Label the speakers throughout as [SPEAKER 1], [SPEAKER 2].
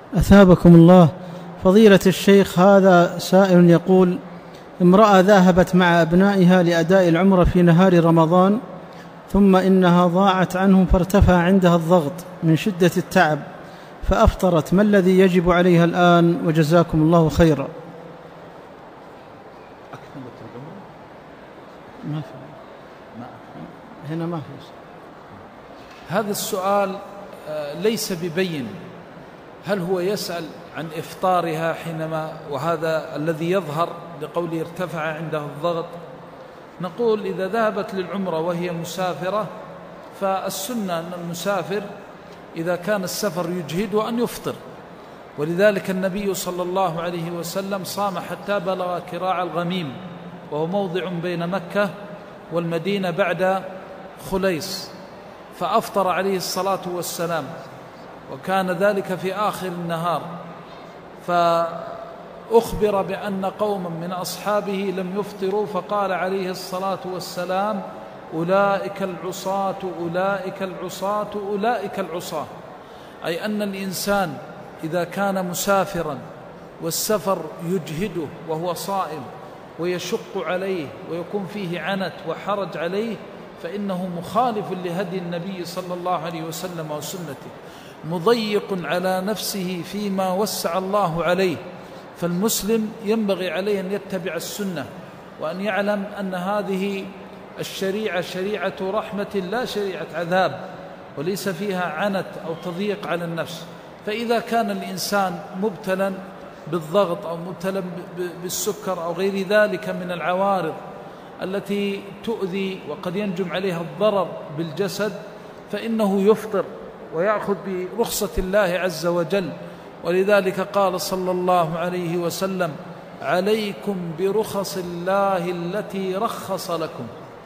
[SPEAKER 1] أثابكم الله. فضيلة الشيخ، هذا سائل يقول: امرأة ذهبت مع أبنائها لأداء العمرة في نهار رمضان، ثم إنها ضاعت عنهم فارتفع عندها الضغط من شدة التعب فأفطرت، ما الذي يجب عليها الآن؟ وجزاكم الله خيرا. ما في هنا ما في.
[SPEAKER 2] هذا السؤال ليس ببين. هل هو يسأل عن إفطارها حينما، وهذا الذي يظهر لقوله ارتفع عندها الضغط؟ نقول إذا ذهبت للعمرة وهي مسافرة فالسنة أن المسافر إذا كان السفر يجهده أن يفطر، ولذلك النبي صلى الله عليه وسلم صام حتى بلغ كراع الغميم، وهو موضع بين مكة والمدينة بعد خليص، فأفطر عليه الصلاة والسلام، وكان ذلك في آخر النهار. فأخبر بأن قوما من أصحابه لم يفطروا، فقال عليه الصلاة والسلام: أولئك العصاة أولئك العصاة أولئك العصاة. أي أن الإنسان إذا كان مسافرا والسفر يجهده وهو صائم ويشق عليه ويكون فيه عنت وحرج عليه، فإنه مخالف لهدي النبي صلى الله عليه وسلم وسنته، مضيق على نفسه فيما وسع الله عليه. فالمسلم ينبغي عليه أن يتبع السنة، وأن يعلم أن هذه الشريعة شريعة رحمة لا شريعة عذاب، وليس فيها عنت أو تضييق على النفس. فإذا كان الإنسان مبتلا بالضغط أو مبتلا بالسكر أو غير ذلك من العوارض التي تؤذي وقد ينجم عليها الضرر بالجسد، فإنه يفطر ويأخذ برخصة الله عز وجل. ولذلك قال صلى الله عليه وسلم: عليكم برخص الله التي رخص لكم.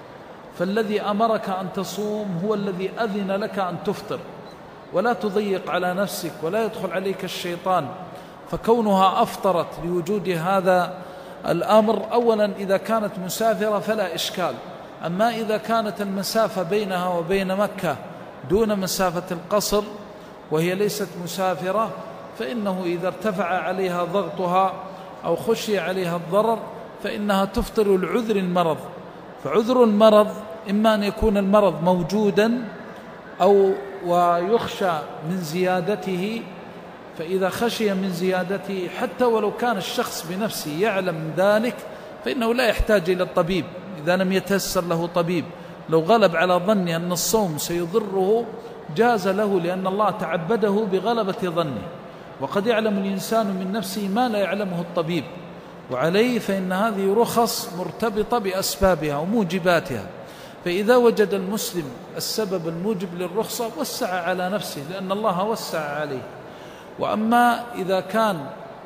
[SPEAKER 2] فالذي أمرك أن تصوم هو الذي أذن لك أن تفطر، ولا تضيق على نفسك ولا يدخل عليك الشيطان. فكونها أفطرت لوجود هذا الأمر، أولا إذا كانت مسافرة فلا إشكال. أما إذا كانت المسافة بينها وبين مكة دون مسافة القصر وهي ليست مسافرة، فإنه إذا ارتفع عليها ضغطها أو خشي عليها الضرر فإنها تفطر لعذر المرض. فعذر المرض إما أن يكون المرض موجودا أو ويخشى من زيادته، فإذا خشي من زيادته حتى ولو كان الشخص بنفسه يعلم ذلك فإنه لا يحتاج إلى الطبيب إذا لم يتيسر له طبيب. لو غلب على ظنه أن الصوم سيضره جاز له، لأن الله تعبده بغلبة ظنه، وقد يعلم الإنسان من نفسه ما لا يعلمه الطبيب. وعليه فإن هذه رخص مرتبطة بأسبابها وموجباتها، فإذا وجد المسلم السبب الموجب للرخصة وسع على نفسه لأن الله وسع عليه. وأما إذا كان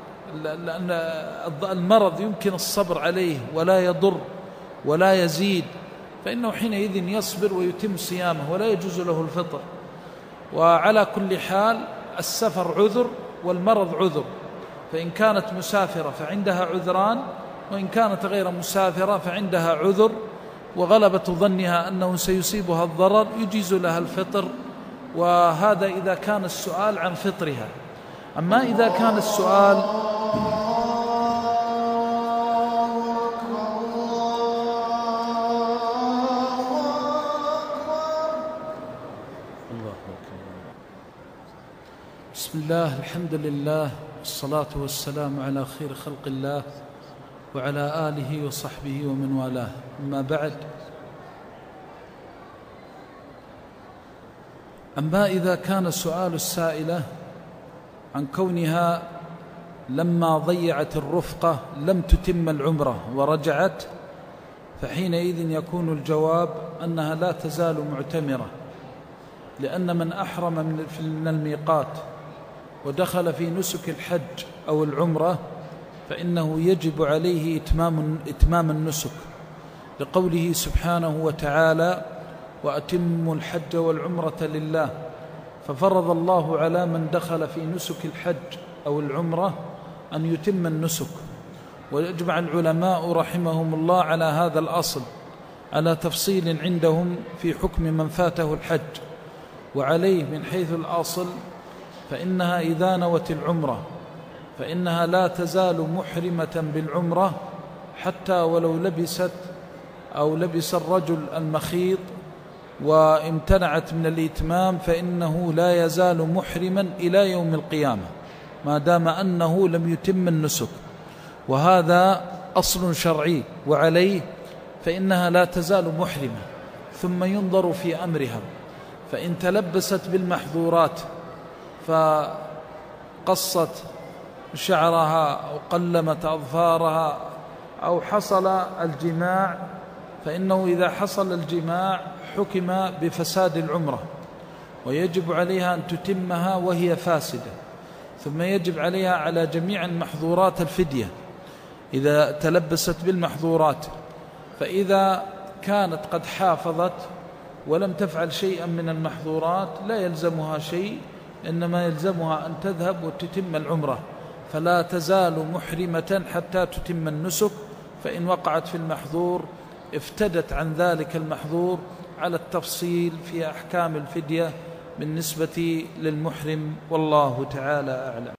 [SPEAKER 2] المرض يمكن الصبر عليه ولا يضر ولا يزيد، فإنه حينئذ يصبر ويتم صيامه ولا يجوز له الفطر. وعلى كل حال السفر عذر والمرض عذر، فإن كانت مسافرة فعندها عذران، وإن كانت غير مسافرة فعندها عذر وغلبة ظنها أنه سيصيبها الضرر يجيز لها الفطر. وهذا إذا كان السؤال عن فطرها. أما إذا كان السؤال بسم الله الحمد لله والصلاة والسلام على خير خلق الله وعلى آله وصحبه ومن والاه. أما بعد، أما إذا كان سؤال السائلة عن كونها لما ضيعت الرفقة لم تتم العمرة ورجعت، فحينئذ يكون الجواب أنها لا تزال معتمرة، لأن من أحرم من الميقات ودخل في نسك الحج أو العمرة فإنه يجب عليه إتمام النسك، لقوله سبحانه وتعالى: وأتموا الحج والعمرة لله. ففرض الله على من دخل في نسك الحج أو العمرة أن يتم النسك. ويجمع العلماء رحمهم الله على هذا الأصل على تفصيل عندهم في حكم من فاته الحج. وعليه من حيث الأصل فإنها إذا نوت العمرة فإنها لا تزال محرمة بالعمرة حتى ولو لبس الرجل المخيط وامتنعت من الإتمام، فإنه لا يزال محرما إلى يوم القيامة ما دام أنه لم يتم النسك. وهذا أصل شرعي، وعليه فإنها لا تزال محرمة. ثم ينظر في أمرها، فإن تلبست بالمحظورات فقصت شعرها أو قلمت أظفارها أو حصل الجماع، فإنه إذا حصل الجماع حكم بفساد العمرة، ويجب عليها أن تتمها وهي فاسدة. ثم يجب عليها على جميع المحظورات الفدية إذا تلبست بالمحظورات. فإذا كانت قد حافظت ولم تفعل شيئا من المحظورات لا يلزمها شيء، إنما يلزمها أن تذهب وتتم العمرة، فلا تزال محرمة حتى تتم النسك. فإن وقعت في المحظور افتدت عن ذلك المحظور على التفصيل في أحكام الفدية بالنسبة للمحرم، والله تعالى أعلم.